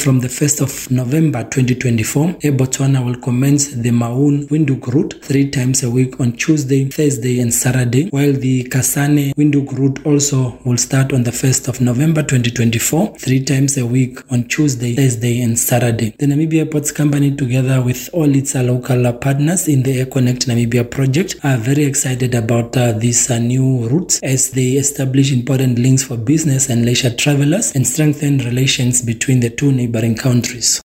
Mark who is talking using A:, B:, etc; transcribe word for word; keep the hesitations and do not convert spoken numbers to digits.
A: from the first of November twenty twenty-four, Air Botswana will commence the Maun-Windhoek route three times a week on Tuesday, Thursday and Saturday, while the Kasane-Windhoek route also will start on the first of November twenty twenty-four, three times a week on Tuesday, Thursday and Saturday. The Namibia Airports Company, together with all its uh, local uh, partners in the AirConnect Namibia project, are very excited about uh, these uh, new routes as they establish important links for business and leisure travelers and strengthen relations between the two neighboring countries.